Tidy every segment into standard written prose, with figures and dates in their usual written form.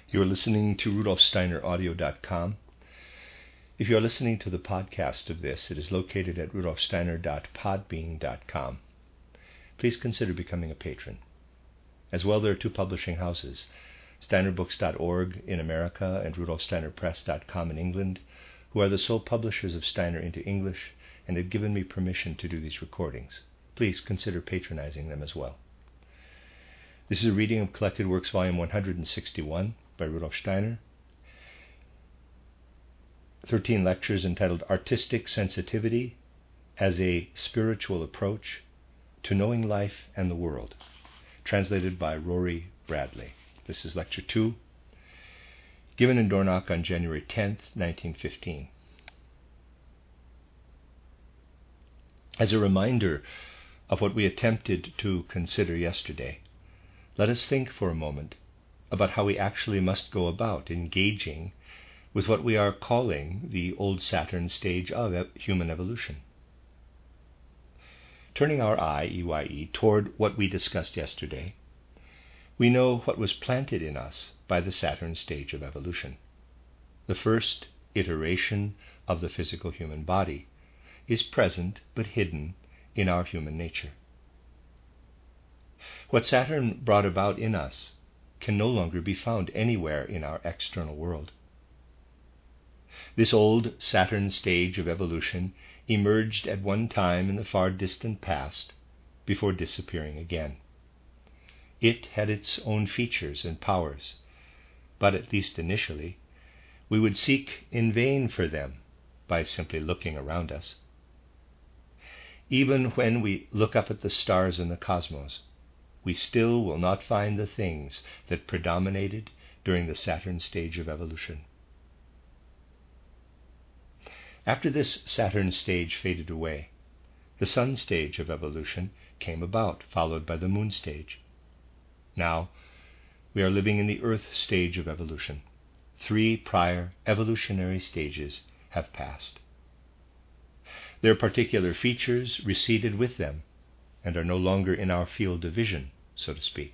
You are listening to RudolfSteinerAudio.com. If you are listening to the podcast of this, it is located at RudolfSteiner.podbean.com. Please consider becoming a patron. As well, there are two publishing houses, SteinerBooks.org in America and RudolfSteinerPress.com in England, who are the sole publishers of Steiner into English and have given me permission to do these recordings. Please consider patronizing them as well. This is a reading of Collected Works, Volume 161 by Rudolf Steiner. 13 lectures entitled Artistic Sensitivity as a Spiritual Approach to Knowing Life and the World, translated by Rory Bradley. This is Lecture 2, given in Dornach on January 10th, 1915. As a reminder of what we attempted to consider yesterday, let us think for a moment about how we actually must go about engaging with what we are calling the old Saturn stage of human evolution. Turning our eye, EYE, toward what we discussed yesterday, we know what was planted in us by the Saturn stage of evolution. The first iteration of the physical human body is present but hidden in our human nature. What Saturn brought about in us can no longer be found anywhere in our external world. This old Saturn stage of evolution emerged at one time in the far distant past before disappearing again. It had its own features and powers, but at least initially, we would seek in vain for them by simply looking around us. Even when we look up at the stars in the cosmos, we still will not find the things that predominated during the Saturn stage of evolution. After this Saturn stage faded away, the Sun stage of evolution came about, followed by the Moon stage. Now, we are living in the Earth stage of evolution. 3 prior evolutionary stages have passed. Their particular features receded with them and are no longer in our field of vision, so to speak.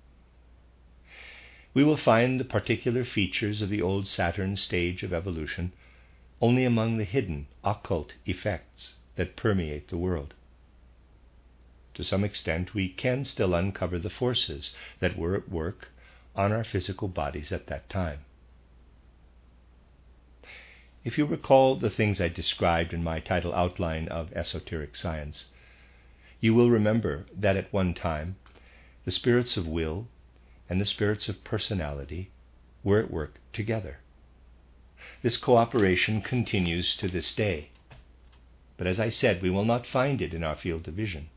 We will find the particular features of the old Saturn stage of evolution only among the hidden, occult effects that permeate the world. To some extent, we can still uncover the forces that were at work on our physical bodies at that time. If you recall the things I described in my title outline of Esoteric Science, you will remember that at one time, the spirits of will and the spirits of personality were at work together. This cooperation continues to this day, but as I said, we will not find it in our field of vision.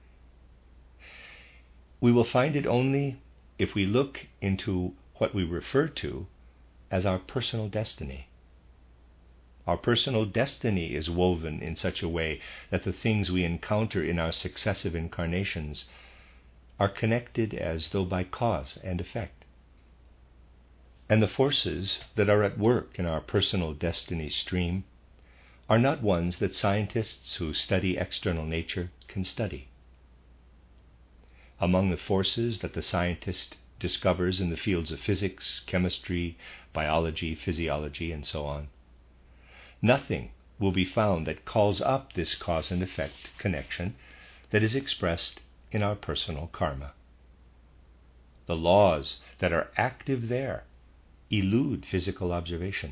We will find it only if we look into what we refer to as our personal destiny. Our personal destiny is woven in such a way that the things we encounter in our successive incarnations are connected as though by cause and effect. And the forces that are at work in our personal destiny stream are not ones that scientists who study external nature can study. Among the forces that the scientist discovers in the fields of physics, chemistry, biology, physiology, and so on, nothing will be found that calls up this cause and effect connection that is expressed in our personal karma. The laws that are active there elude physical observation.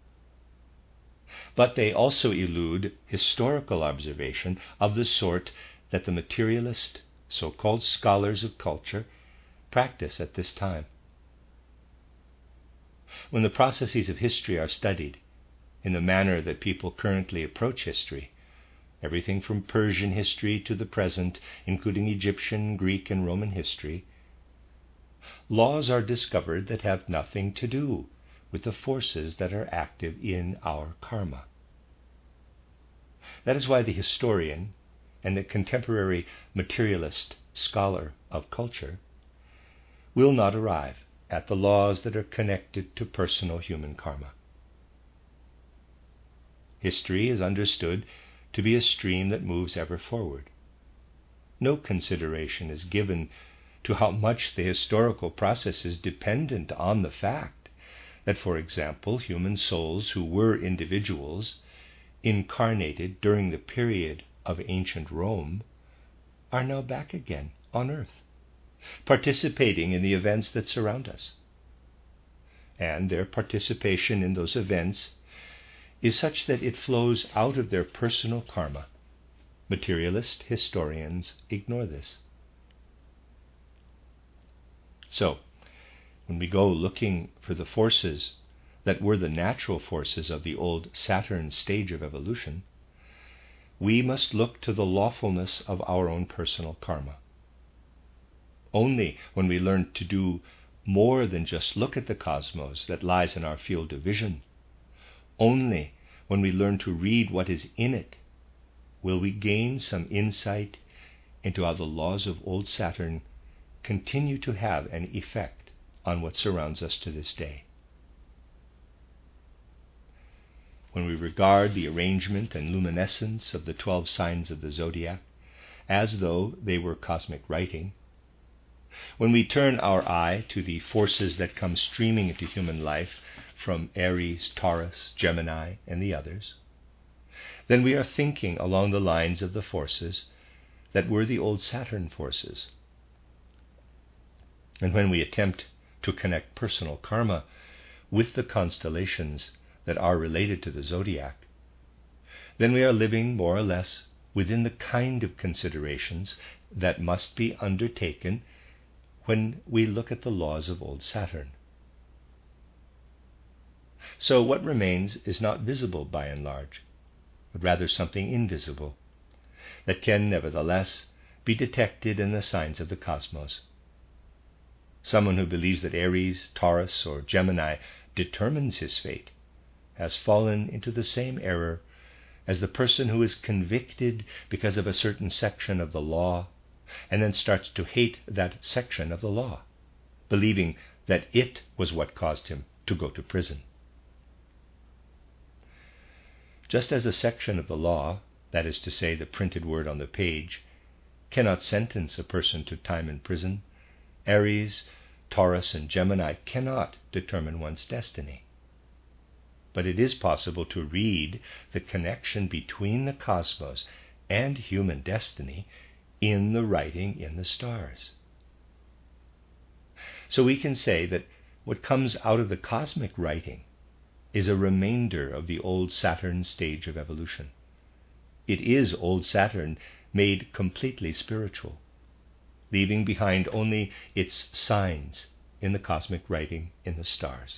But they also elude historical observation of the sort that the materialist, so-called scholars of culture practice at this time. When the processes of history are studied in the manner that people currently approach history, everything from Persian history to the present, including Egyptian, Greek, and Roman history, laws are discovered that have nothing to do with the forces that are active in our karma. That is why the historian and the contemporary materialist scholar of culture will not arrive at the laws that are connected to personal human karma. History is understood to be a stream that moves ever forward. No consideration is given to how much the historical process is dependent on the fact that, for example, human souls who were individuals incarnated during the period of ancient Rome are now back again on earth, participating in the events that surround us. And their participation in those events is such that it flows out of their personal karma. Materialist historians ignore this. So, when we go looking for the forces that were the natural forces of the old Saturn stage of evolution, we must look to the lawfulness of our own personal karma. Only when we learn to do more than just look at the cosmos that lies in our field of vision, only when we learn to read what is in it, will we gain some insight into how the laws of old Saturn continue to have an effect on what surrounds us to this day. When we regard the arrangement and luminescence of the 12 signs of the zodiac as though they were cosmic writing, when we turn our eye to the forces that come streaming into human life from Aries, Taurus, Gemini, and the others, then we are thinking along the lines of the forces that were the old Saturn forces. And when we attempt to connect personal karma with the constellations that are related to the zodiac, then we are living more or less within the kind of considerations that must be undertaken when we look at the laws of old Saturn. So what remains is not visible by and large, but rather something invisible that can nevertheless be detected in the signs of the cosmos. Someone who believes that Aries, Taurus, or Gemini determines his fate has fallen into the same error as the person who is convicted because of a certain section of the law and then starts to hate that section of the law, believing that it was what caused him to go to prison. Just as a section of the law, that is to say, the printed word on the page, cannot sentence a person to time in prison, Aries, Taurus, and Gemini cannot determine one's destiny. But it is possible to read the connection between the cosmos and human destiny in the writing in the stars. So we can say that what comes out of the cosmic writing is a remainder of the old Saturn stage of evolution. It is old Saturn made completely spiritual, leaving behind only its signs in the cosmic writing in the stars.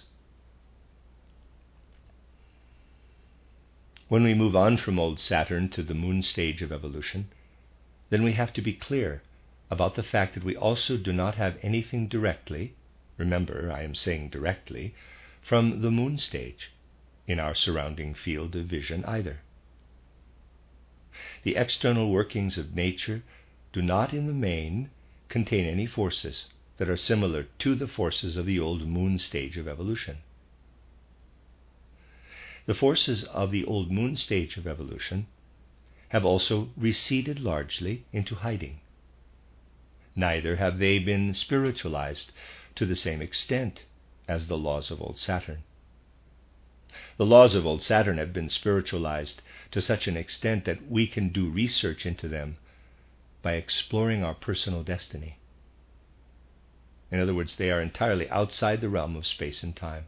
When we move on from old Saturn to the moon stage of evolution, then we have to be clear about the fact that we also do not have anything directly, remember I am saying directly, from the moon stage in our surrounding field of vision either. The external workings of nature do not in the main contain any forces that are similar to the forces of the old moon stage of evolution. The forces of the old moon stage of evolution have also receded largely into hiding. Neither have they been spiritualized to the same extent as the laws of old Saturn. The laws of old Saturn have been spiritualized to such an extent that we can do research into them by exploring our personal destiny. In other words, they are entirely outside the realm of space and time.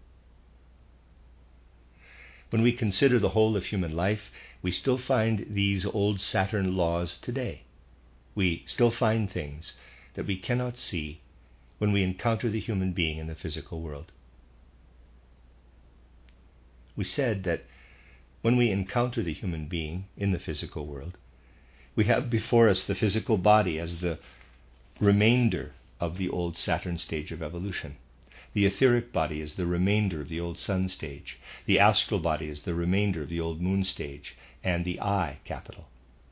When we consider the whole of human life, we still find these old Saturn laws today. We still find things that we cannot see when we encounter the human being in the physical world. We said that when we encounter the human being in the physical world, we have before us the physical body as the remainder of the old Saturn stage of evolution. The etheric body is the remainder of the old sun stage. The astral body is the remainder of the old moon stage, and the I, capital.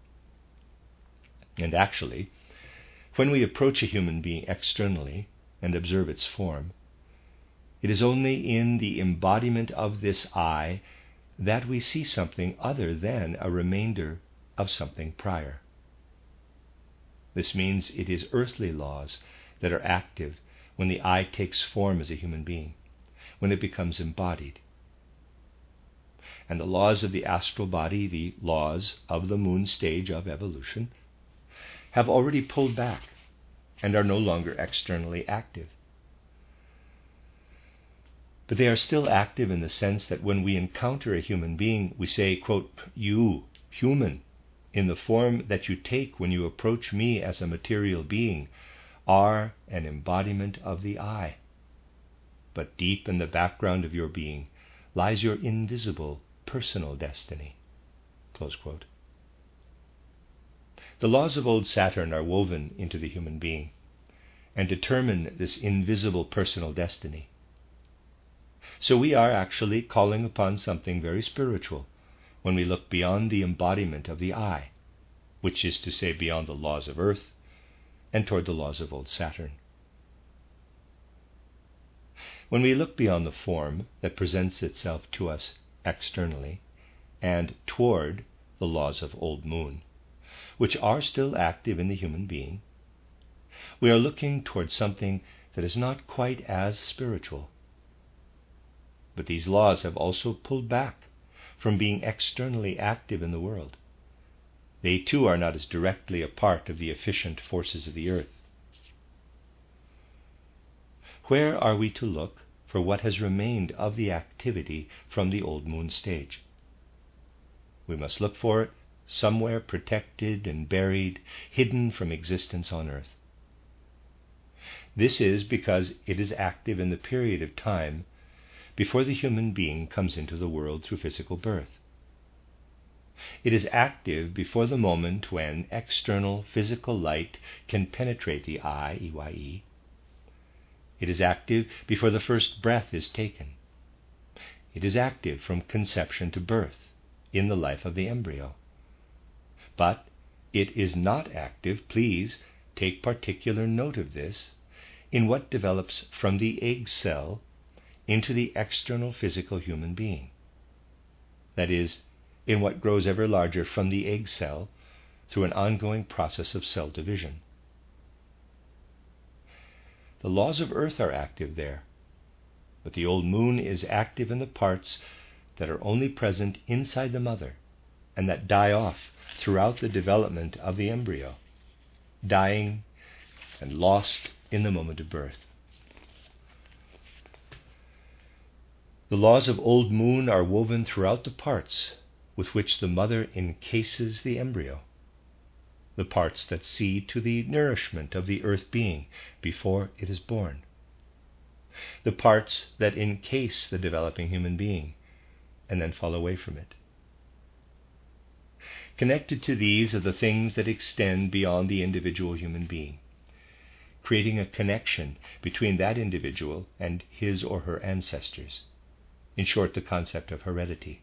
And actually, when we approach a human being externally and observe its form, it is only in the embodiment of this I that we see something other than a remainder of something prior. This means it is earthly laws that are active when the I takes form as a human being. when it becomes embodied. And the laws of the astral body, the laws of the moon stage of evolution, have already pulled back and are no longer externally active. But they are still active in the sense that when we encounter a human being, we say, quote, "You, human, in the form that you take when you approach me as a material being, are an embodiment of the I. But deep in the background of your being lies your invisible personal destiny." Close quote. The laws of old Saturn are woven into the human being and determine this invisible personal destiny. So we are actually calling upon something very spiritual when we look beyond the embodiment of the I, which is to say beyond the laws of Earth and toward the laws of old Saturn. When we look beyond the form that presents itself to us externally and toward the laws of old Moon, which are still active in the human being, we are looking toward something that is not quite as spiritual. But these laws have also pulled back from being externally active in the world. They too are not as directly a part of the efficient forces of the earth. Where are we to look for what has remained of the activity from the old moon stage? We must look for it somewhere protected and buried, hidden from existence on earth. This is because it is active in the period of time before the human being comes into the world through physical birth. It is active before the moment when external physical light can penetrate the eye, EYE. It is active before the first breath is taken. It is active from conception to birth in the life of the embryo. But it is not active, please take particular note of this, in what develops from the egg cell into the external physical human being. That is, in what grows ever larger from the egg cell through an ongoing process of cell division. The laws of earth are active there, but the old moon is active in the parts that are only present inside the mother and that die off throughout the development of the embryo, dying and lost in the moment of birth. The laws of old moon are woven throughout the parts with which the mother encases the embryo, the parts that see to the nourishment of the earth being before it is born, the parts that encase the developing human being and then fall away from it. Connected to these are the things that extend beyond the individual human being, creating a connection between that individual and his or her ancestors. In short, the concept of heredity.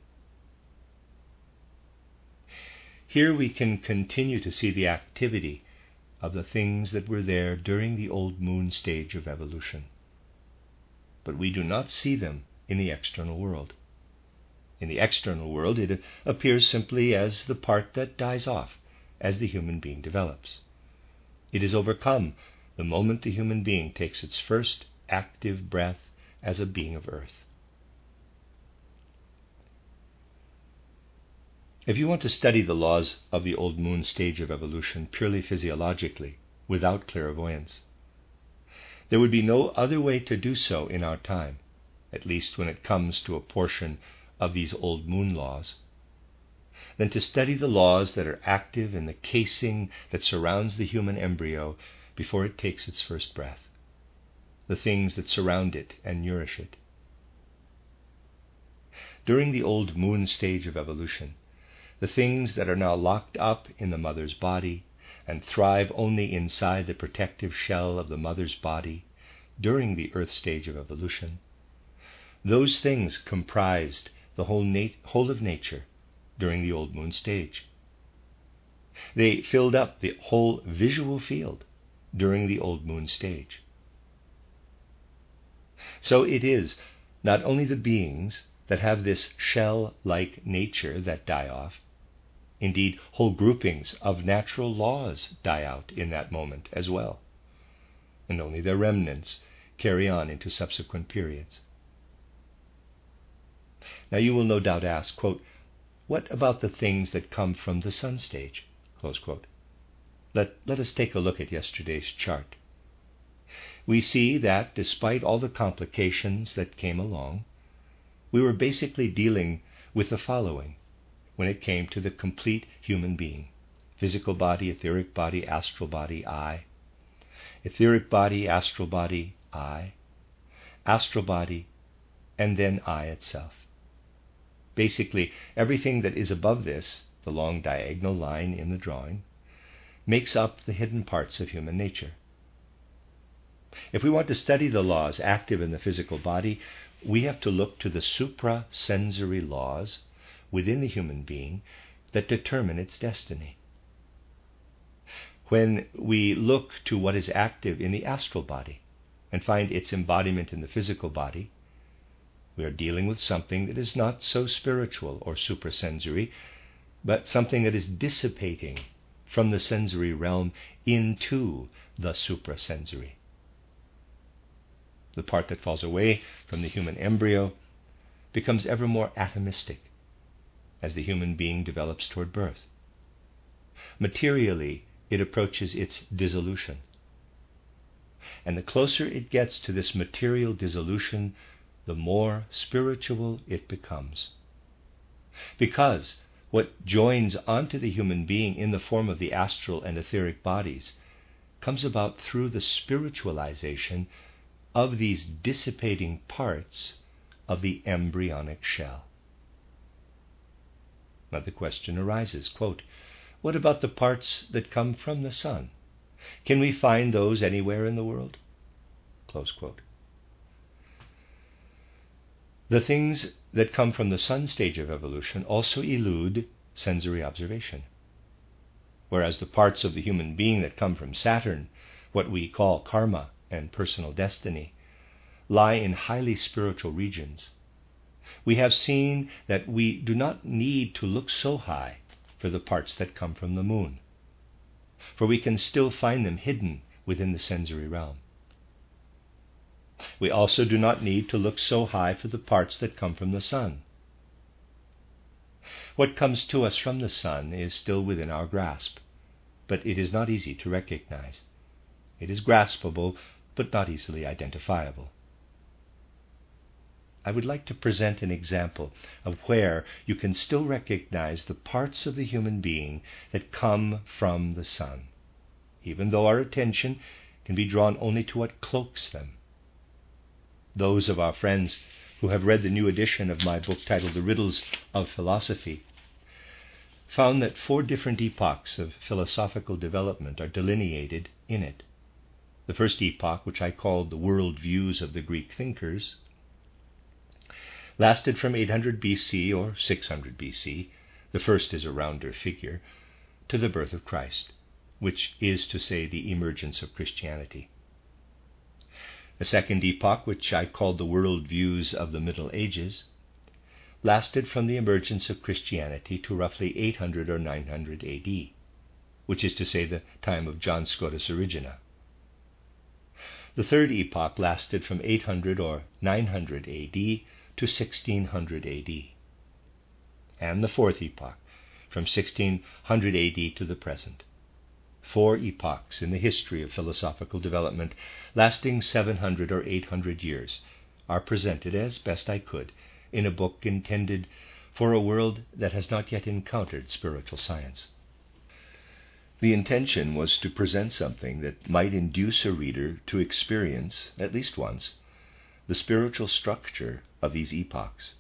Here we can continue to see the activity of the things that were there during the old moon stage of evolution. But we do not see them in the external world. In the external world, it appears simply as the part that dies off as the human being develops. It is overcome the moment the human being takes its first active breath as a being of earth. If you want to study the laws of the old moon stage of evolution purely physiologically, without clairvoyance, there would be no other way to do so in our time, at least when it comes to a portion of these old moon laws, than to study the laws that are active in the casing that surrounds the human embryo before it takes its first breath, the things that surround it and nourish it. During the old moon stage of evolution, the things that are now locked up in the mother's body and thrive only inside the protective shell of the mother's body during the earth stage of evolution, those things comprised the whole of nature during the old moon stage. They filled up the whole visual field during the old moon stage. So it is not only the beings that have this shell-like nature that die off. Indeed, whole groupings of natural laws die out in that moment as well, and only their remnants carry on into subsequent periods. Now you will no doubt ask, quote, what about the things that come from the sun stage? Close quote. Let us take a look at yesterday's chart. We see that despite all the complications that came along, we were basically dealing with the following when it came to the complete human being: physical body, etheric body, astral body, I. Etheric body, astral body, I. Astral body, and then I itself. Basically, everything that is above this, the long diagonal line in the drawing, makes up the hidden parts of human nature. If we want to study the laws active in the physical body, we have to look to the suprasensory laws within the human being that determine its destiny. When we look to what is active in the astral body and find its embodiment in the physical body, we are dealing with something that is not so spiritual or suprasensory, but something that is dissipating from the sensory realm into the suprasensory. The part that falls away from the human embryo becomes ever more atomistic as the human being develops toward birth. Materially, it approaches its dissolution. And the closer it gets to this material dissolution, the more spiritual it becomes. Because what joins onto the human being in the form of the astral and etheric bodies comes about through the spiritualization of these dissipating parts of the embryonic shell. Now the question arises, quote, what about the parts that come from the sun? Can we find those anywhere in the world? Close quote. The things that come from the sun stage of evolution also elude sensory observation, whereas the parts of the human being that come from Saturn, what we call karma and personal destiny, lie in highly spiritual regions. We have seen that we do not need to look so high for the parts that come from the moon, for we can still find them hidden within the sensory realm. We also do not need to look so high for the parts that come from the sun. What comes to us from the sun is still within our grasp, but it is not easy to recognize. It is graspable, but not easily identifiable. I would like to present an example of where you can still recognize the parts of the human being that come from the sun, even though our attention can be drawn only to what cloaks them. Those of our friends who have read the new edition of my book titled The Riddles of Philosophy found that 4 different epochs of philosophical development are delineated in it. The first epoch, which I called the world views of the Greek thinkers, lasted from 800 BC or 600 BC, the first is a rounder figure, to the birth of Christ, which is to say the emergence of Christianity. The second epoch, which I called the world views of the Middle Ages, lasted from the emergence of Christianity to roughly 800 or 900 AD, which is to say the time of John Scotus Erigena. The third epoch lasted from 800 or 900 AD to 1600 AD. And the fourth epoch, from 1600 AD to the present. 4 epochs in the history of philosophical development, lasting 700 or 800 years, are presented as best I could in a book intended for a world that has not yet encountered spiritual science. The intention was to present something that might induce a reader to experience, at least once, the spiritual structure of these epochs.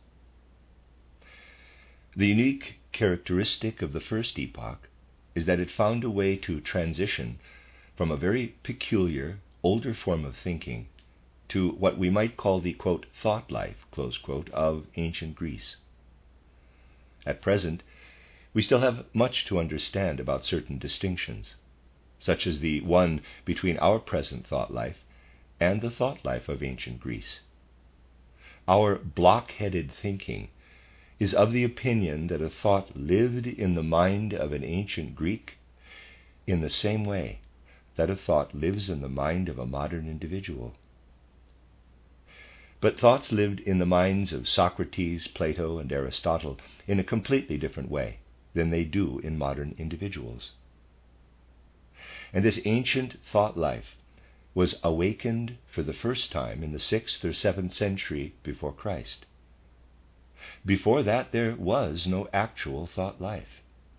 The unique characteristic of the first epoch is that it found a way to transition from a very peculiar, older form of thinking to what we might call the, quote, thought life, close quote, of ancient Greece. At present, we still have much to understand about certain distinctions, such as the one between our present thought life and the thought life of ancient Greece. Our block-headed thinking is of the opinion that a thought lived in the mind of an ancient Greek in the same way that a thought lives in the mind of a modern individual. But thoughts lived in the minds of Socrates, Plato, and Aristotle in a completely different way than they do in modern individuals. And this ancient thought life was awakened for the first time in the 6th or 7th century before Christ. Before that, there was no actual thought life.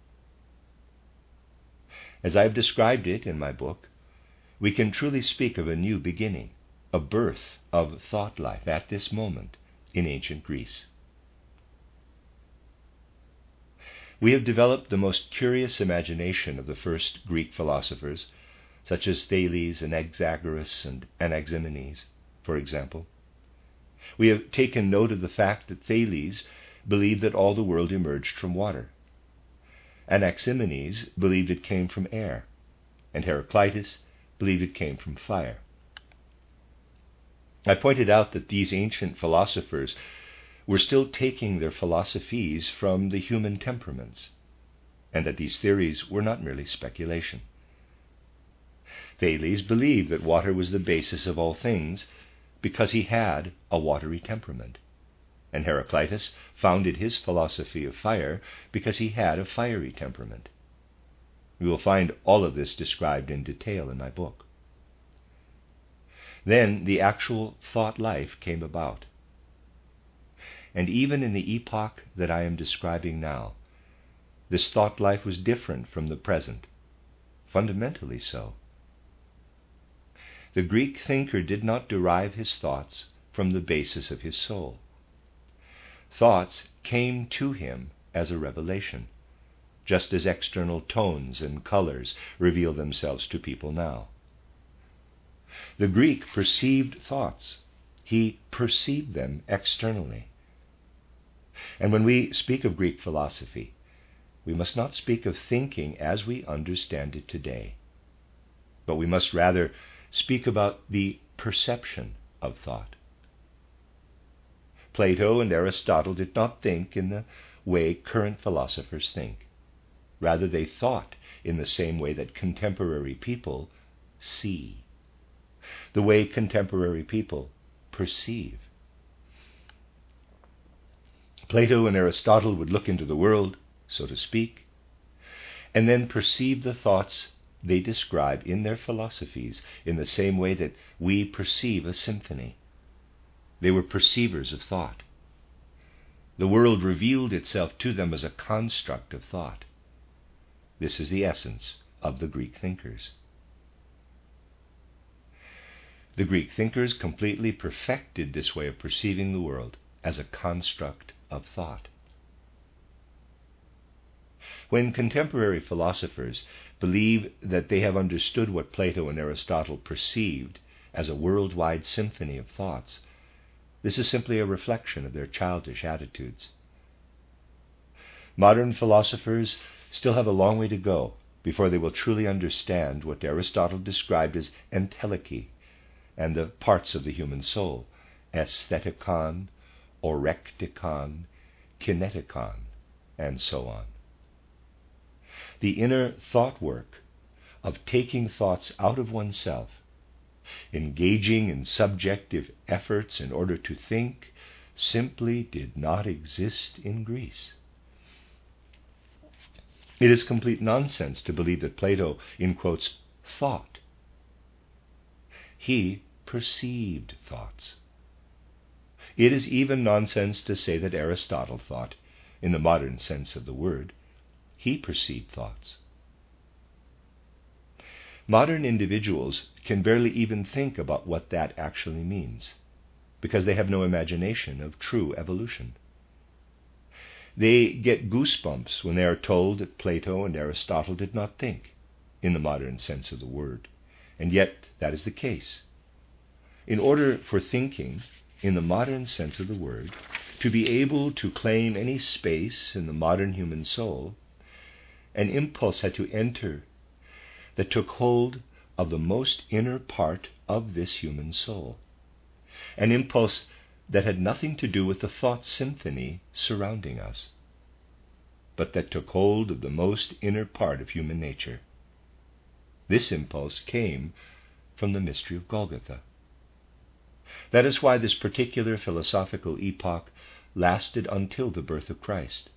As I've described it in my book, we can truly speak of a new beginning, a birth of thought life at this moment in ancient Greece. We have developed the most curious imagination of the first Greek philosophers, such as Thales, Anaxagoras, and Anaximenes, for example. We have taken note of the fact that Thales believed that all the world emerged from water. Anaximenes believed it came from air, and Heraclitus believed it came from fire. I pointed out that these ancient philosophers were still taking their philosophies from the human temperaments, and that these theories were not merely speculation. Thales believed that water was the basis of all things because he had a watery temperament, and Heraclitus founded his philosophy of fire because he had a fiery temperament. We will find all of this described in detail in my book. Then the actual thought life came about. And even in the epoch that I am describing now, this thought life was different from the present, fundamentally so. The Greek thinker did not derive his thoughts from the basis of his soul. Thoughts came to him as a revelation, just as external tones and colors reveal themselves to people now. The Greek perceived thoughts. He perceived them externally. And when we speak of Greek philosophy, we must not speak of thinking as we understand it today, but we must rather speak about the perception of thought. Plato and Aristotle did not think in the way current philosophers think. Rather, they thought in the same way that contemporary people see, the way contemporary people perceive. Plato and Aristotle would look into the world, so to speak, and then perceive the thoughts they describe in their philosophies in the same way that we perceive a symphony. They were perceivers of thought. The world revealed itself to them as a construct of thought. This is the essence of the Greek thinkers. The Greek thinkers completely perfected this way of perceiving the world as a construct of thought. When contemporary philosophers believe that they have understood what Plato and Aristotle perceived as a worldwide symphony of thoughts, this is simply a reflection of their childish attitudes. Modern philosophers still have a long way to go before they will truly understand what Aristotle described as entelechy and the parts of the human soul, aesthetikon, orektikon, kinetikon, and so on. The inner thought work of taking thoughts out of oneself, engaging in subjective efforts in order to think, simply did not exist in Greece. It is complete nonsense to believe that Plato, in quotes, thought. He perceived thoughts. It is even nonsense to say that Aristotle thought, in the modern sense of the word. He perceived thoughts. Modern individuals can barely even think about what that actually means, because they have no imagination of true evolution. They get goosebumps when they are told that Plato and Aristotle did not think, in the modern sense of the word, and yet that is the case. In order for thinking, in the modern sense of the word, to be able to claim any space in the modern human soul, an impulse had to enter that took hold of the most inner part of this human soul, an impulse that had nothing to do with the thought symphony surrounding us, but that took hold of the most inner part of human nature. This impulse came from the mystery of Golgotha. That is why this particular philosophical epoch lasted until the birth of Christ.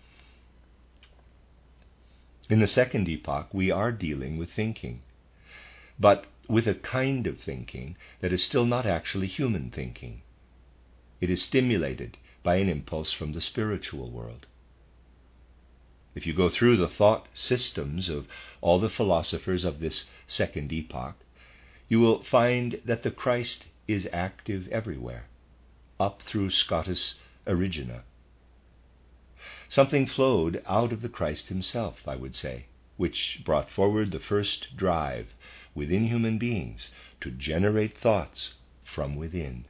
In the second epoch, we are dealing with thinking, but with a kind of thinking that is still not actually human thinking. It is stimulated by an impulse from the spiritual world. If you go through the thought systems of all the philosophers of this second epoch, you will find that the Christ is active everywhere, up through Scotus Erigena. Something flowed out of the Christ himself, I would say, which brought forward the first drive within human beings to generate thoughts from within.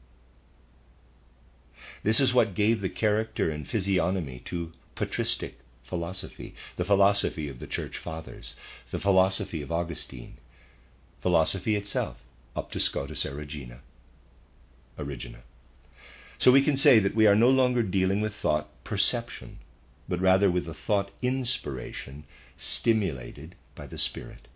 This is what gave the character and physiognomy to patristic philosophy, the philosophy of the Church Fathers, the philosophy of Augustine, philosophy itself up to Scotus Erigena. So we can say that we are no longer dealing with thought perception, but rather with a thought inspiration stimulated by the Spirit.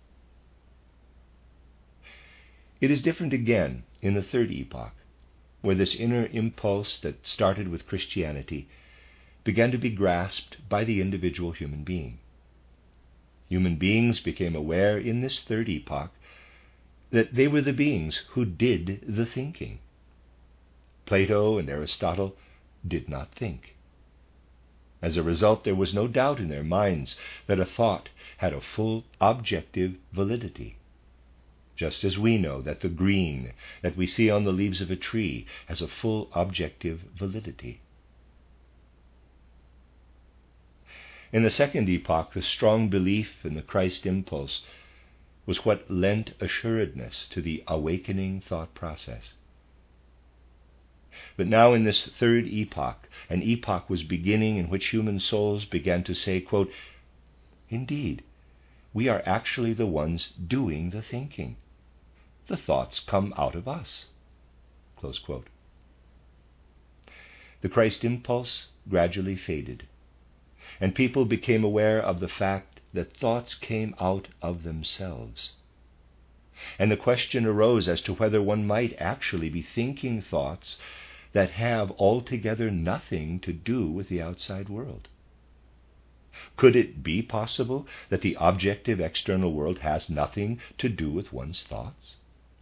It is different again in the third epoch, where this inner impulse that started with Christianity began to be grasped by the individual human being. Human beings became aware in this third epoch that they were the beings who did the thinking. Plato and Aristotle did not think. As a result, there was no doubt in their minds that a thought had a full objective validity, just as we know that the green that we see on the leaves of a tree has a full objective validity. In the second epoch, the strong belief in the Christ impulse was what lent assuredness to the awakening thought process. But now in this third epoch, an epoch was beginning in which human souls began to say, quote, "Indeed, we are actually the ones doing the thinking. The thoughts come out of us." Close quote. The Christ impulse gradually faded, and people became aware of the fact that thoughts came out of themselves. And the question arose as to whether one might actually be thinking thoughts that have altogether nothing to do with the outside world. Could it be possible that the objective external world has nothing to do with one's thoughts?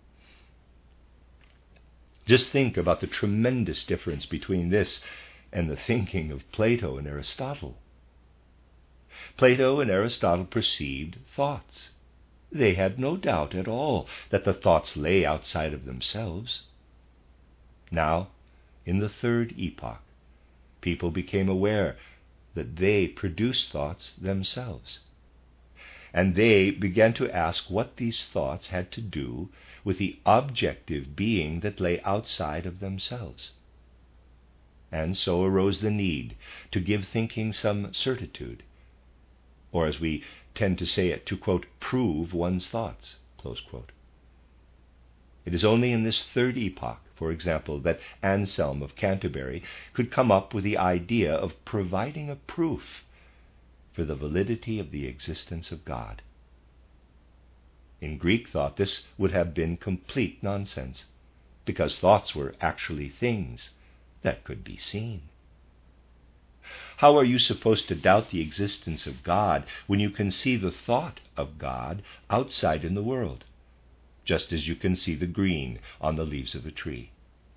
Just think about the tremendous difference between this and the thinking of Plato and Aristotle. Plato and Aristotle perceived thoughts. They had no doubt at all that the thoughts lay outside of themselves. Now, in the third epoch, people became aware that they produced thoughts themselves. And they began to ask what these thoughts had to do with the objective being that lay outside of themselves. And so arose the need to give thinking some certitude, or as we tend to say it, to, quote, prove one's thoughts, close quote. It is only in this third epoch, for example, that Anselm of Canterbury could come up with the idea of providing a proof for the validity of the existence of God. In Greek thought, this would have been complete nonsense, because thoughts were actually things that could be seen. How are you supposed to doubt the existence of God when you can see the thought of God outside in the world, just as you can see the green on the leaves of a tree?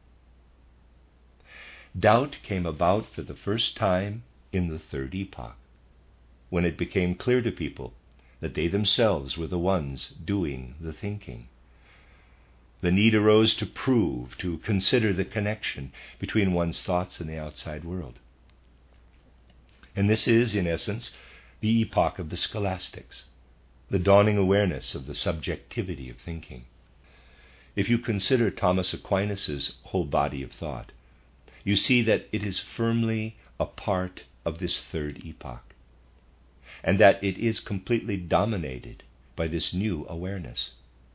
Doubt came about for the first time in the third epoch, when it became clear to people that they themselves were the ones doing the thinking. The need arose to prove, to consider the connection between one's thoughts and the outside world. And this is, in essence, the epoch of the scholastics, the dawning awareness of the subjectivity of thinking. If you consider Thomas Aquinas' whole body of thought, you see that it is firmly a part of this third epoch, and that it is completely dominated by this new awareness.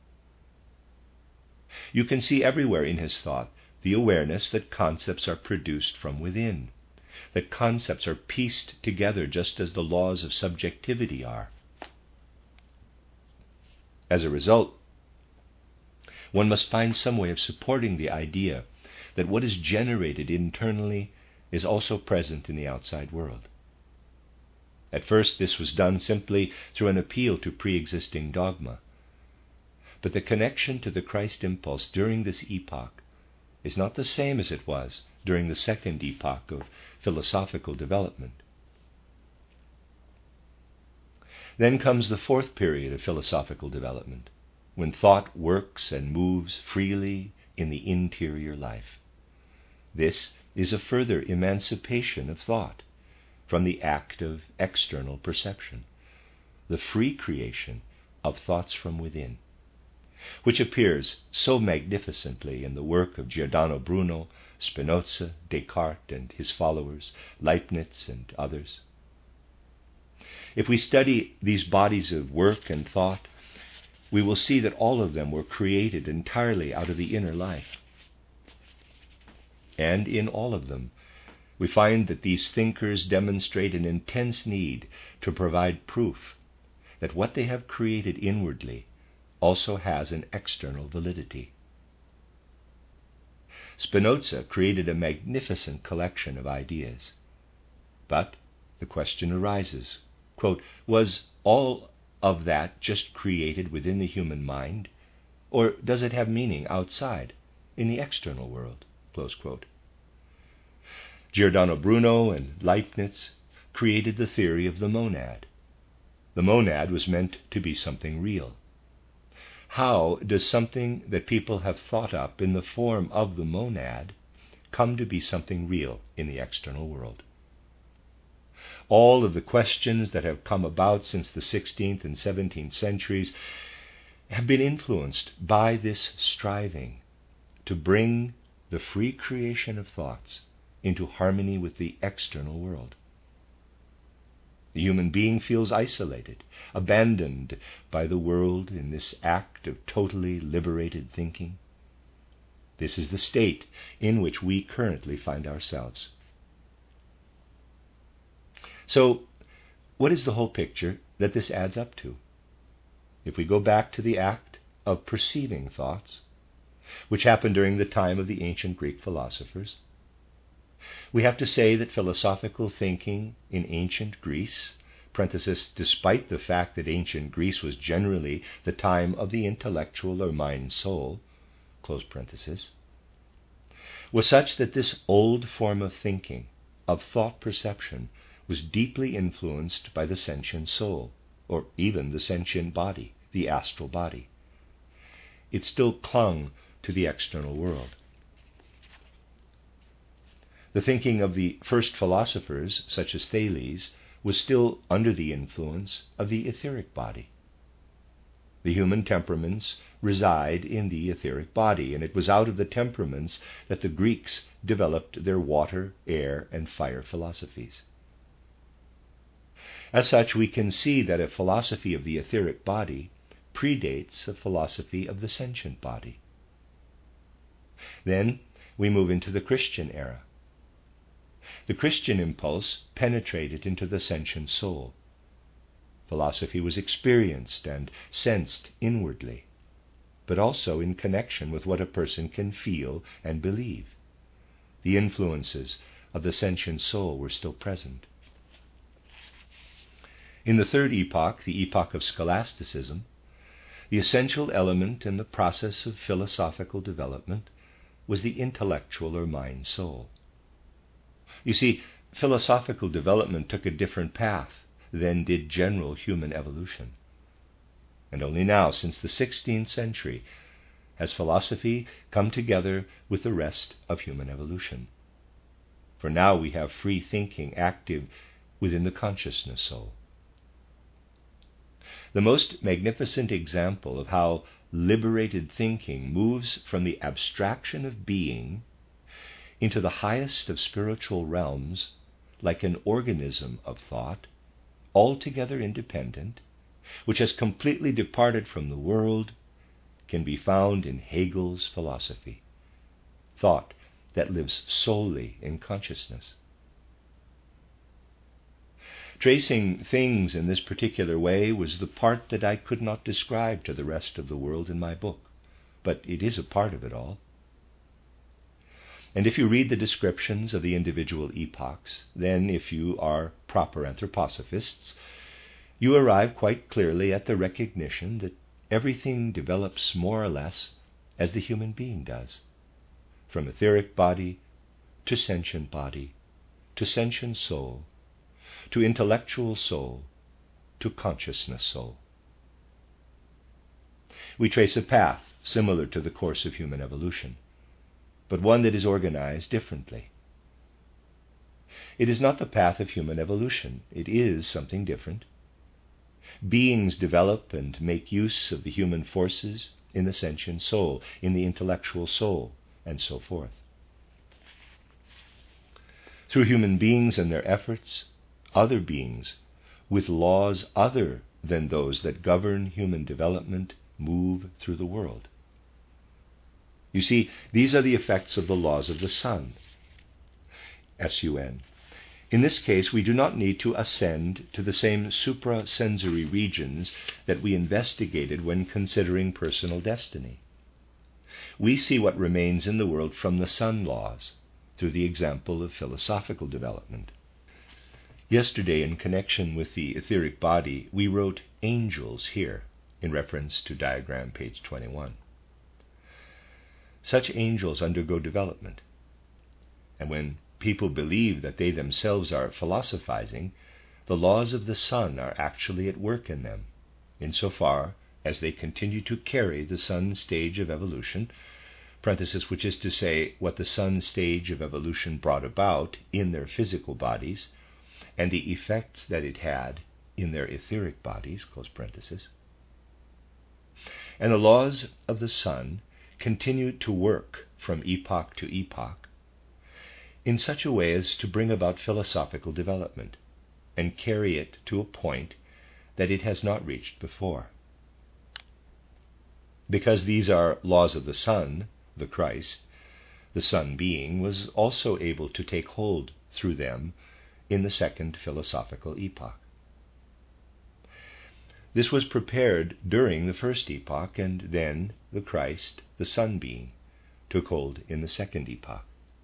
You can see everywhere in his thought the awareness that concepts are produced from within, that concepts are pieced together just as the laws of subjectivity are. As a result, one must find some way of supporting the idea that what is generated internally is also present in the outside world. At first, this was done simply through an appeal to pre-existing dogma. But the connection to the Christ impulse during this epoch is not the same as it was during the second epoch of philosophical development. Then comes the fourth period of philosophical development, when thought works and moves freely in the interior life. This is a further emancipation of thought from the act of external perception, the free creation of thoughts from within, which appears so magnificently in the work of Giordano Bruno, Spinoza, Descartes and his followers, Leibniz and others. If we study these bodies of work and thought, we will see that all of them were created entirely out of the inner life. And in all of them, we find that these thinkers demonstrate an intense need to provide proof that what they have created inwardly also has an external validity. Spinoza created a magnificent collection of ideas. But the question arises, quote, was all of that just created within the human mind, or does it have meaning outside, in the external world? Close quote. Giordano Bruno and Leibniz created the theory of the monad. The monad was meant to be something real. How does something that people have thought up in the form of the monad come to be something real in the external world? All of the questions that have come about since the 16th and 17th centuries have been influenced by this striving to bring the free creation of thoughts into harmony with the external world. The human being feels isolated, abandoned by the world in this act of totally liberated thinking. This is the state in which we currently find ourselves. So, what is the whole picture that this adds up to? If we go back to the act of perceiving thoughts, which happened during the time of the ancient Greek philosophers, we have to say that philosophical thinking in ancient Greece, despite the fact that ancient Greece was generally the time of the intellectual or mind soul, was such that this old form of thinking, of thought perception, was deeply influenced by the sentient soul, or even the sentient body, the astral body. It still clung to the external world. The thinking of the first philosophers, such as Thales, was still under the influence of the etheric body. The human temperaments reside in the etheric body, and it was out of the temperaments that the Greeks developed their water, air, and fire philosophies. As such, we can see that a philosophy of the etheric body predates a philosophy of the sentient body. Then we move into the Christian era. The Christian impulse penetrated into the sentient soul. Philosophy was experienced and sensed inwardly, but also in connection with what a person can feel and believe. The influences of the sentient soul were still present. In the third epoch, the epoch of scholasticism, the essential element in the process of philosophical development was the intellectual or mind soul. You see, philosophical development took a different path than did general human evolution. And only now, since the 16th century, has philosophy come together with the rest of human evolution. For now we have free thinking active within the consciousness soul. The most magnificent example of how liberated thinking moves from the abstraction of being into the highest of spiritual realms, like an organism of thought, altogether independent, which has completely departed from the world, can be found in Hegel's philosophy, thought that lives solely in consciousness. Tracing things in this particular way was the part that I could not describe to the rest of the world in my book, but it is a part of it all. And if you read the descriptions of the individual epochs, then, if you are proper anthroposophists, you arrive quite clearly at the recognition that everything develops more or less as the human being does, from etheric body to sentient body, to sentient soul, to intellectual soul, to consciousness soul. We trace a path similar to the course of human evolution, but one that is organized differently. It is not the path of human evolution. It is something different. Beings develop and make use of the human forces in the sentient soul, in the intellectual soul, and so forth. Through human beings and their efforts, other beings, with laws other than those that govern human development, move through the world. You see, these are the effects of the laws of the sun, S-U-N. In this case, we do not need to ascend to the same suprasensory regions that we investigated when considering personal destiny. We see what remains in the world from the sun laws, through the example of philosophical development. Yesterday, in connection with the etheric body, we wrote angels here, in reference to diagram page 21. Such angels undergo development, and when people believe that they themselves are philosophizing, the laws of the sun are actually at work in them, insofar as they continue to carry the sun stage of evolution, parenthesis, which is to say, what the sun stage of evolution brought about in their physical bodies, and the effects that it had in their etheric bodies, close parenthesis. And the laws of the sun continue to work from epoch to epoch in such a way as to bring about philosophical development and carry it to a point that it has not reached before. Because these are laws of the sun, the Christ, the Sun being, was also able to take hold through them in the second philosophical epoch. This was prepared during the first epoch, and then the Christ, the Sun being, took hold in the second epoch.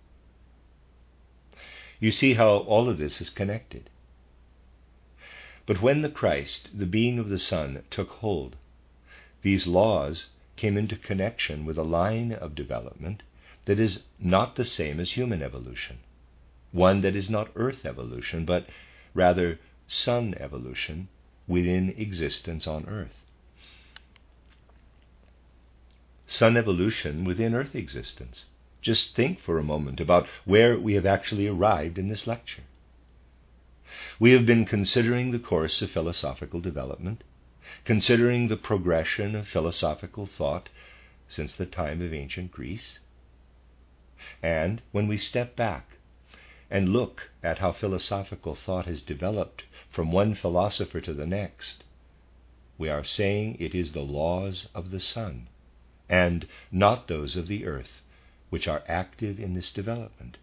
You see how all of this is connected. But when the Christ, the being of the Sun, took hold, these laws came into connection with a line of development that is not the same as human evolution, one that is not earth evolution, but rather sun evolution within existence on earth. Sun evolution within earth existence. Just think for a moment about where we have actually arrived in this lecture. We have been considering the course of philosophical development, considering the progression of philosophical thought since the time of ancient Greece. And when we step back and look at how philosophical thought has developed from one philosopher to the next, we are saying it is the laws of the sun, and not those of the earth, which are active in this development.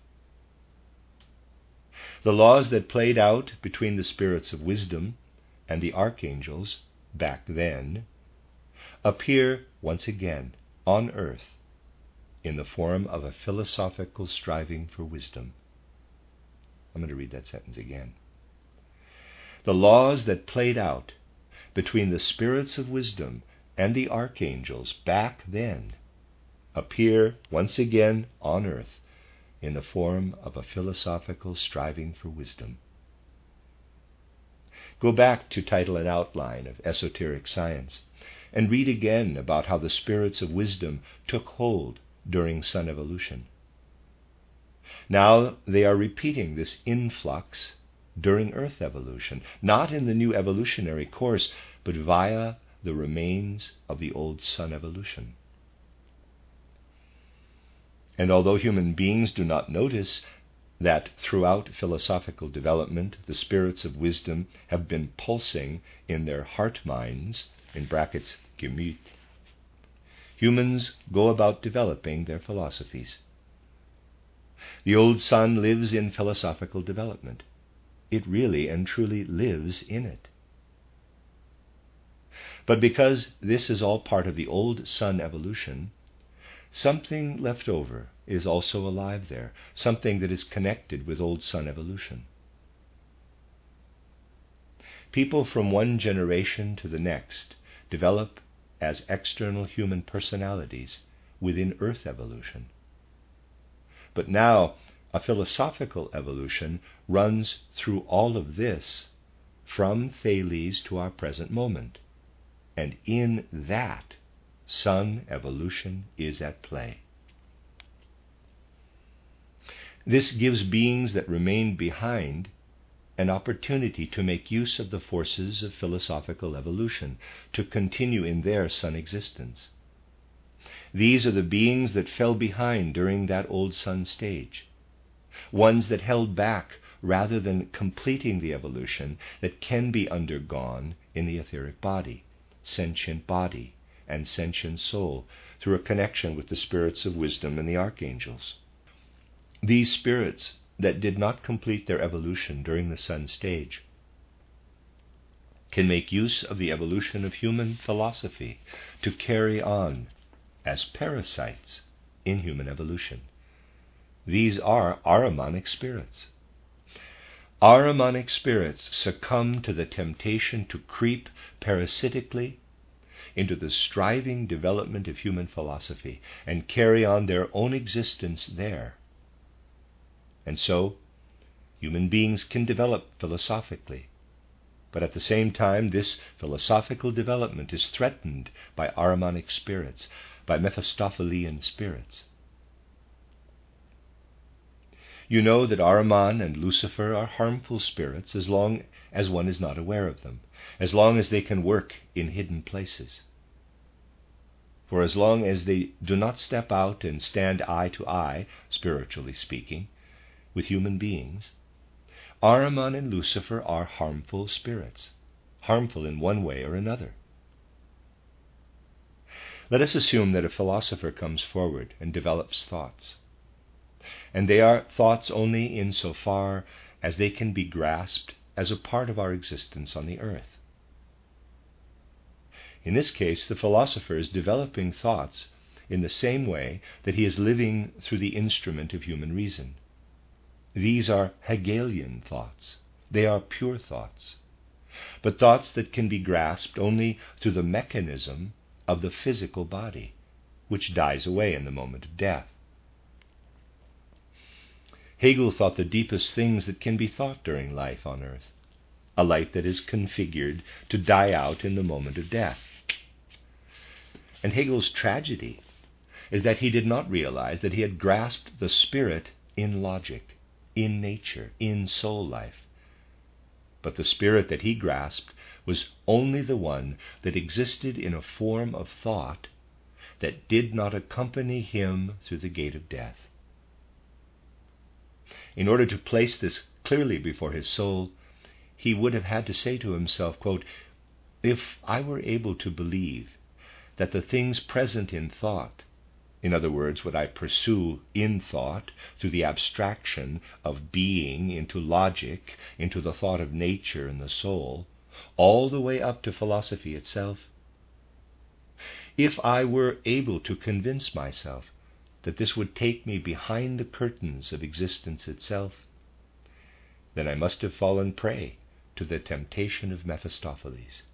The laws that played out between the spirits of wisdom and the archangels back then appear once again on earth in the form of a philosophical striving for wisdom. I'm going to read that sentence again. The laws that played out between the spirits of wisdom and the archangels back then appear once again on earth in the form of a philosophical striving for wisdom. Go back to title and outline of Esoteric Science and read again about how the spirits of wisdom took hold during sun evolution. Now they are repeating this influx during earth evolution, not in the new evolutionary course, but via the remains of the old sun evolution. And although human beings do not notice that throughout philosophical development the spirits of wisdom have been pulsing in their heart minds, in brackets, Gemüt, humans go about developing their philosophies. The old sun lives in philosophical development. It really and truly lives in it. But because this is all part of the old sun evolution, something left over is also alive there, something that is connected with old sun evolution. People from one generation to the next develop as external human personalities within earth evolution. But now a philosophical evolution runs through all of this from Thales to our present moment, and in that sun evolution is at play. This gives beings that remain behind an opportunity to make use of the forces of philosophical evolution, to continue in their sun existence. These are the beings that fell behind during that old sun stage, ones that held back rather than completing the evolution that can be undergone in the etheric body, and sentient soul through a connection with the spirits of wisdom and the archangels. These spirits that did not complete their evolution during the sun stage can make use of the evolution of human philosophy to carry on as parasites in human evolution. These are Ahrimanic spirits. Ahrimanic spirits succumb to the temptation to creep parasitically into the striving development of human philosophy and carry on their own existence there. And so, human beings can develop philosophically, but at the same time this philosophical development is threatened by Ahrimanic spirits, by Mephistophelian spirits. You know that Ahriman and Lucifer are harmful spirits as long as one is not aware of them, as long as they can work in hidden places. For as long as they do not step out and stand eye to eye, spiritually speaking, with human beings, Ahriman and Lucifer are harmful spirits, harmful in one way or another. Let us assume that a philosopher comes forward and develops thoughts, and they are thoughts only in so far as they can be grasped as a part of our existence on the earth. In this case, the philosopher is developing thoughts in the same way that he is living through the instrument of human reason. These are Hegelian thoughts. They are pure thoughts, but thoughts that can be grasped only through the mechanism of the physical body, which dies away in the moment of death. Hegel thought the deepest things that can be thought during life on earth, a life that is configured to die out in the moment of death. And Hegel's tragedy is that he did not realize that he had grasped the spirit in logic, in nature, in soul life. But the spirit that he grasped was only the one that existed in a form of thought that did not accompany him through the gate of death. In order to place this clearly before his soul, he would have had to say to himself, quote, "If I were able to believe that the things present in thought, in other words, what I pursue in thought through the abstraction of being into logic, into the thought of nature and the soul, all the way up to philosophy itself, if I were able to convince myself that this would take me behind the curtains of existence itself, then I must have fallen prey to the temptation of Mephistopheles."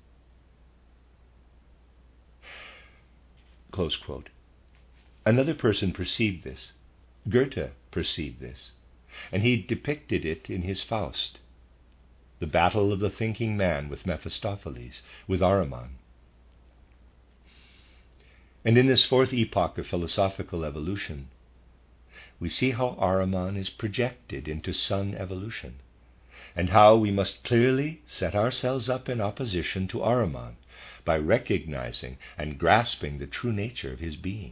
Close quote. Another person perceived this. Goethe perceived this, and he depicted it in his Faust, the battle of the thinking man with Mephistopheles, with Ahriman. And in this fourth epoch of philosophical evolution, we see how Ahriman is projected into sun evolution, and how we must clearly set ourselves up in opposition to Ahriman by recognizing and grasping the true nature of his being.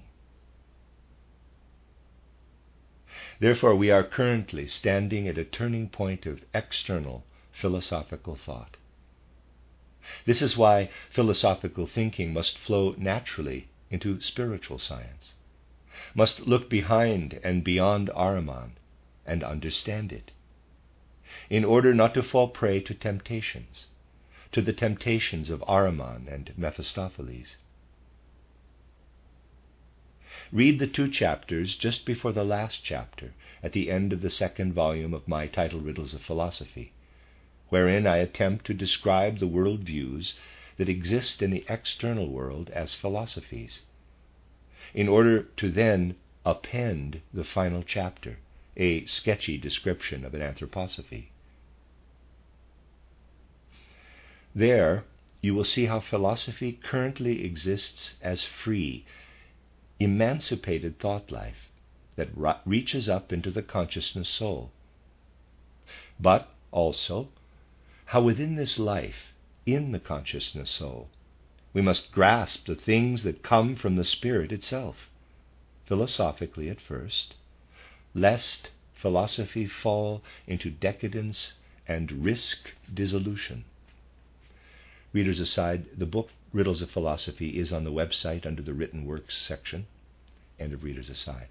Therefore, we are currently standing at a turning point of external philosophical thought. This is why philosophical thinking must flow naturally into spiritual science, must look behind and beyond Ahriman and understand it, in order not to fall prey to temptations, to the temptations of Ahriman and Mephistopheles. Read the 2 chapters just before the last chapter, at the end of the 2nd volume of my title Riddles of Philosophy, wherein I attempt to describe the worldviews that exist in the external world as philosophies, in order to then append the final chapter, a sketchy description of an anthroposophy. There, you will see how philosophy currently exists as free, emancipated thought life that reaches up into the consciousness soul. But also, how within this life, in the consciousness soul, we must grasp the things that come from the Spirit itself, philosophically at first, lest philosophy fall into decadence and risk dissolution. Readers aside, the book Riddles of Philosophy is on the website under the Written Works section. End of Readers aside.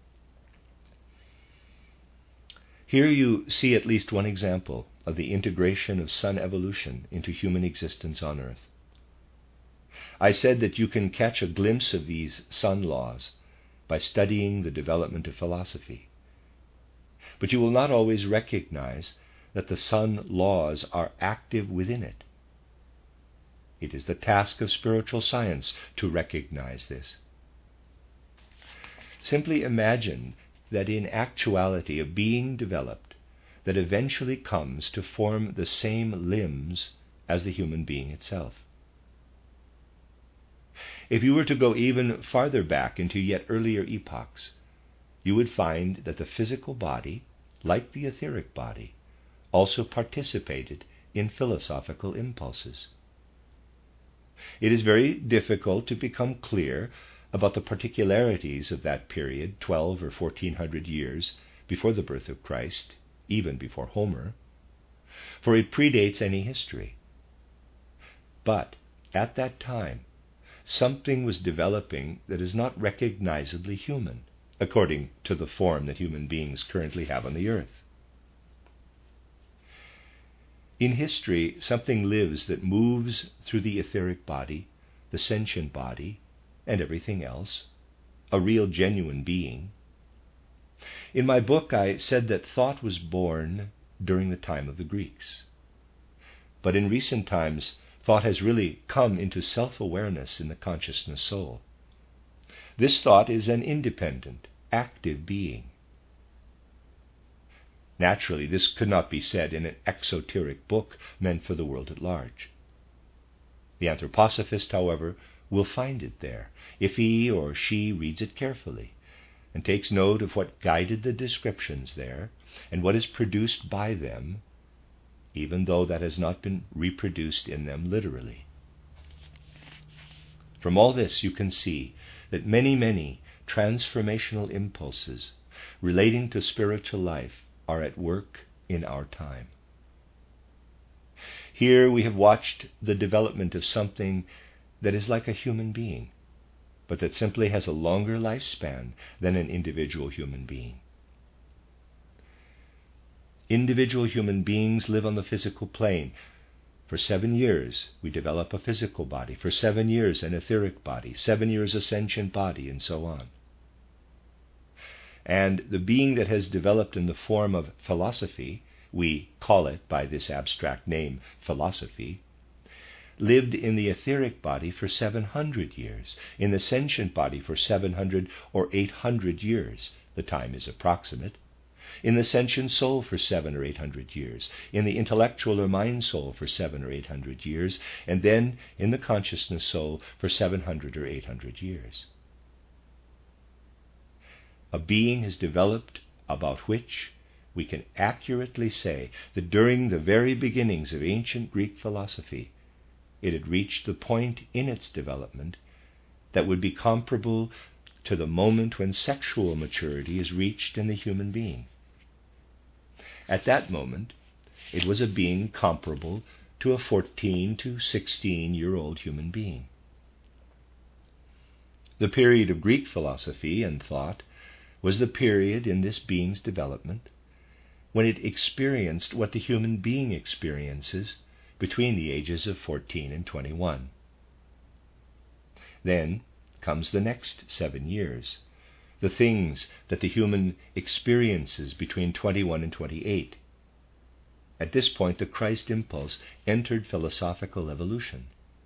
Here you see at least one example of the integration of sun evolution into human existence on Earth. I said that you can catch a glimpse of these sun laws by studying the development of philosophy. But you will not always recognize that the sun laws are active within it. It is the task of spiritual science to recognize this. Simply imagine that in actuality a being developed that eventually comes to form the same limbs as the human being itself. If you were to go even farther back into yet earlier epochs, you would find that the physical body, like the etheric body, also participated in philosophical impulses. It is very difficult to become clear about the particularities of that period, 12 or 1400 years before the birth of Christ, even before Homer, for it predates any history. But at that time, something was developing that is not recognizably human, according to the form that human beings currently have on the earth. In history, something lives that moves through the etheric body, the sentient body, and everything else, a real genuine being. In my book, I said that thought was born during the time of the Greeks. But in recent times, thought has really come into self-awareness in the consciousness soul. This thought is an independent, active being. Naturally, this could not be said in an exoteric book meant for the world at large. The anthroposophist, however, will find it there, if he or she reads it carefully, and takes note of what guided the descriptions there, and what is produced by them, even though that has not been reproduced in them literally. From all this you can see that many transformational impulses relating to spiritual life are at work in our time. Here we have watched the development of something that is like a human being, but that simply has a longer lifespan than an individual human being. Individual human beings live on the physical plane. For 7 years we develop a physical body, for 7 years an etheric body, 7 years a sentient body, and so on. And the being that has developed in the form of philosophy, we call it by this abstract name, philosophy, lived in the etheric body for 700 years, in the sentient body for 700 or 800 years, the time is approximate, in the sentient soul for 700 or 800 years, in the intellectual or mind soul for 700 or 800 years, and then in the consciousness soul for 700 or 800 years. A being has developed about which we can accurately say that during the very beginnings of ancient Greek philosophy, it had reached the point in its development that would be comparable to the moment when sexual maturity is reached in the human being. At that moment, it was a being comparable to a 14 to 16-year-old human being. The period of Greek philosophy and thought was the period in this being's development when it experienced what the human being experiences between the ages of 14 and 21. Then, comes the next 7 years, the things that the human experiences between 21 and 28. At this point, the Christ impulse entered philosophical evolution.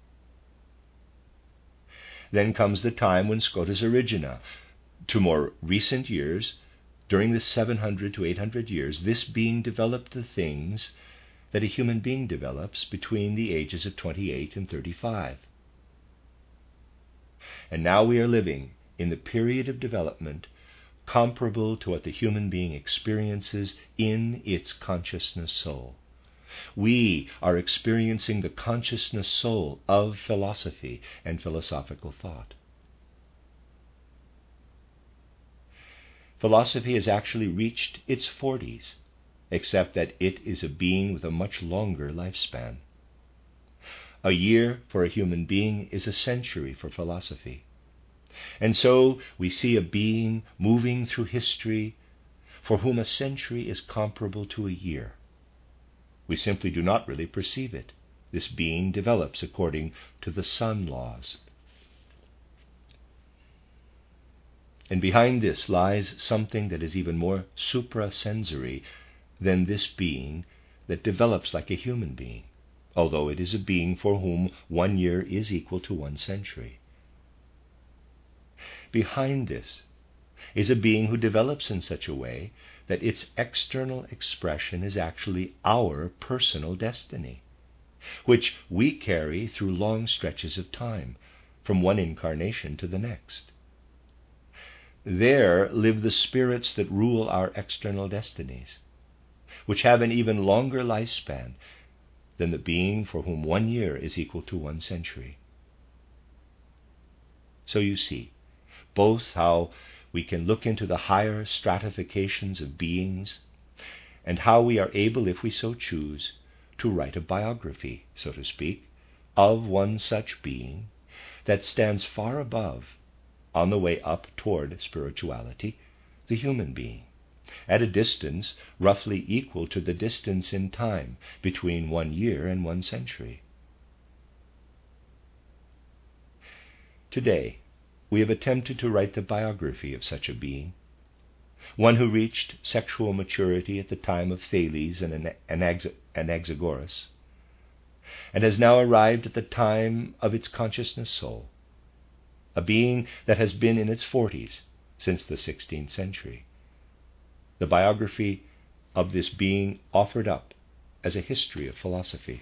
Then comes the time when Scotus Erigena, to more recent years, during the 700 to 800 years, this being developed the things that a human being develops between the ages of 28 and 35. And now we are living in the period of development comparable to what the human being experiences in its consciousness soul. We are experiencing the consciousness soul of philosophy and philosophical thought. Philosophy has actually reached its 40s, except that it is a being with a much longer lifespan. A year for a human being is a century for philosophy. And so we see a being moving through history for whom a century is comparable to a year. We simply do not really perceive it. This being develops according to the sun laws. And behind this lies something that is even more suprasensory than this being that develops like a human being, although it is a being for whom 1 year is equal to 1 century. Behind this is a being who develops in such a way that its external expression is actually our personal destiny, which we carry through long stretches of time, from one incarnation to the next. There live the spirits that rule our external destinies, which have an even longer lifespan than the being for whom 1 year is equal to 1 century. So you see, both how we can look into the higher stratifications of beings, and how we are able, if we so choose, to write a biography, so to speak, of one such being that stands far above, on the way up toward spirituality, the human being, at a distance roughly equal to the distance in time between 1 year and 1 century. Today, we have attempted to write the biography of such a being, one who reached sexual maturity at the time of Thales and Anaxagoras, and has now arrived at the time of its consciousness soul, a being that has been in its 40s since the 16th century. The biography of this being offered up as a history of philosophy.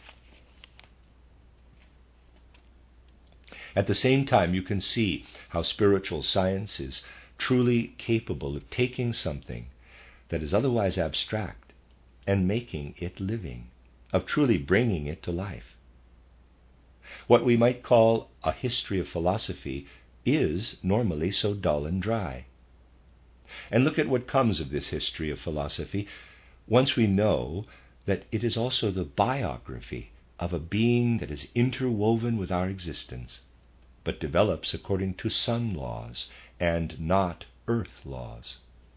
At the same time, you can see how spiritual science is truly capable of taking something that is otherwise abstract and making it living, of truly bringing it to life. What we might call a history of philosophy is normally so dull and dry. And look at what comes of this history of philosophy once we know that it is also the biography of a being that is interwoven with our existence, but develops according to sun laws and not earth laws.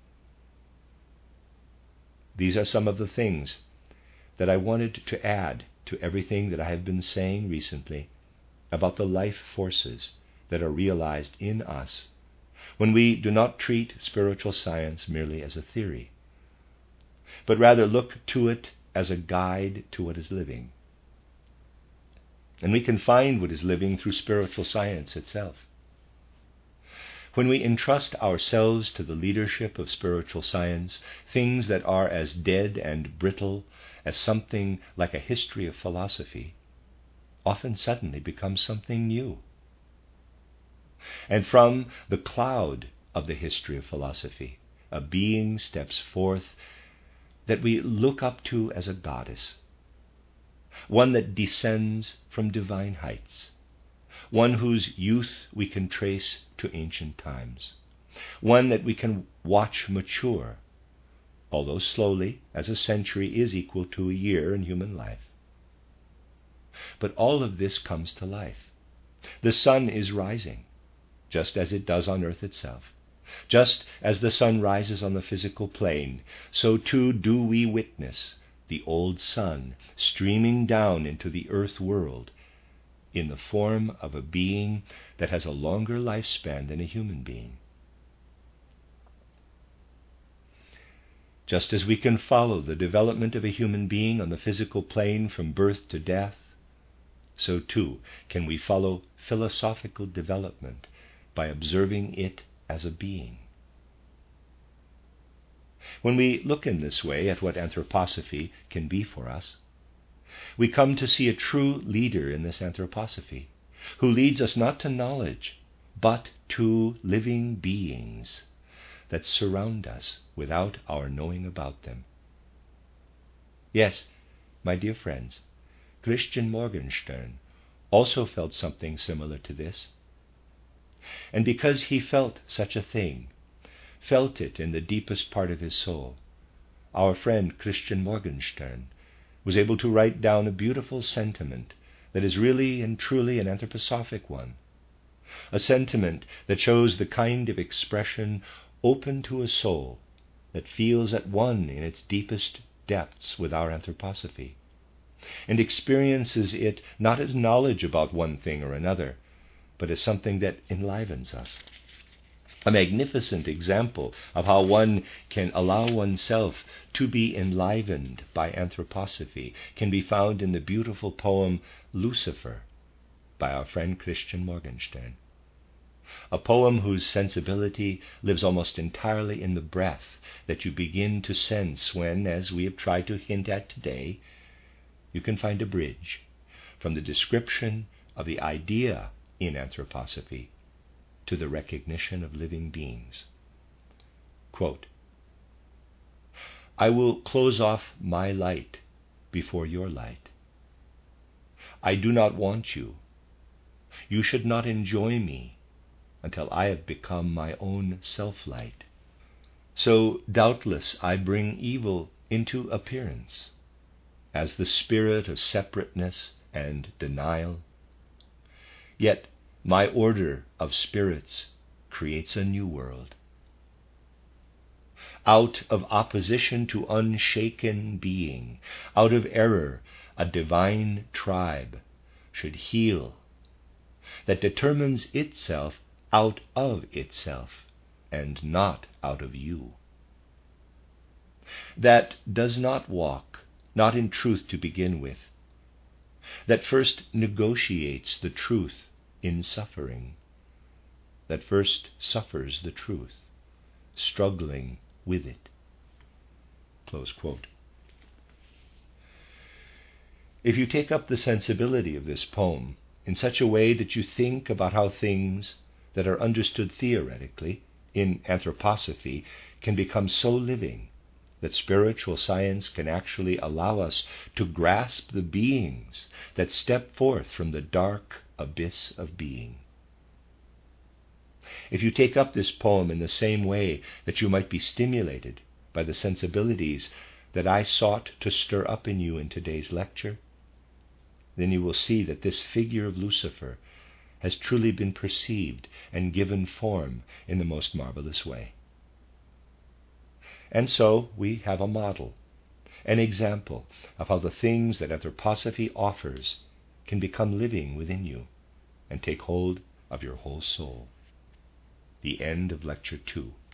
These are some of the things that I wanted to add to everything that I have been saying recently about the life forces that are realized in us when we do not treat spiritual science merely as a theory, but rather look to it as a guide to what is living. And we can find what is living through spiritual science itself. When we entrust ourselves to the leadership of spiritual science, things that are as dead and brittle as something like a history of philosophy often suddenly become something new. And from the cloud of the history of philosophy, a being steps forth that we look up to as a goddess, one that descends from divine heights, one whose youth we can trace to ancient times, one that we can watch mature, although slowly, as a century is equal to a year in human life. But all of this comes to life. The sun is rising, just as it does on earth itself. Just as the sun rises on the physical plane, so too do we witness the old sun streaming down into the earth world in the form of a being that has a longer lifespan than a human being. Just as we can follow the development of a human being on the physical plane from birth to death, so too can we follow philosophical development by observing it as a being. When we look in this way at what anthroposophy can be for us, we come to see a true leader in this anthroposophy, who leads us not to knowledge, but to living beings that surround us without our knowing about them. Yes, my dear friends, Christian Morgenstern also felt something similar to this. And because he felt such a thing, felt it in the deepest part of his soul, our friend Christian Morgenstern was able to write down a beautiful sentiment that is really and truly an anthroposophic one, a sentiment that shows the kind of expression open to a soul that feels at one in its deepest depths with our anthroposophy, and experiences it not as knowledge about one thing or another, but as something that enlivens us. A magnificent example of how one can allow oneself to be enlivened by anthroposophy can be found in the beautiful poem Lucifer by our friend Christian Morgenstern, a poem whose sensibility lives almost entirely in the breath that you begin to sense when, as we have tried to hint at today, you can find a bridge from the description of the idea in anthroposophy to the recognition of living beings. Quote, I will close off my light before your light. I do not want you. You should not enjoy me until I have become my own self-light. So doubtless I bring evil into appearance as the spirit of separateness and denial. Yet my order of spirits creates a new world. Out of opposition to unshaken being, out of error, a divine tribe should heal that determines itself out of itself and not out of you. That does not walk, not in truth to begin with, that first negotiates the truth in suffering, that first suffers the truth, struggling with it. Close quote. If you take up the sensibility of this poem in such a way that you think about how things that are understood theoretically in anthroposophy can become so living that spiritual science can actually allow us to grasp the beings that step forth from the dark abyss of being. If you take up this poem in the same way that you might be stimulated by the sensibilities that I sought to stir up in you in today's lecture, then you will see that this figure of Lucifer has truly been perceived and given form in the most marvelous way. And so we have a model, an example of how the things that anthroposophy offers can become living within you and take hold of your whole soul. The end of Lecture 2.